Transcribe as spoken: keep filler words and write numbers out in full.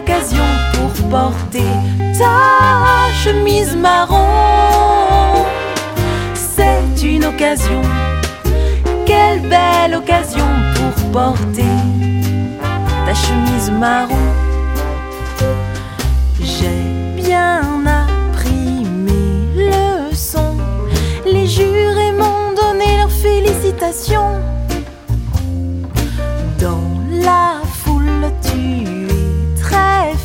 occasion pour porter ta chemise marron. C'est une occasion, quelle belle occasion pour porter ta chemise marron.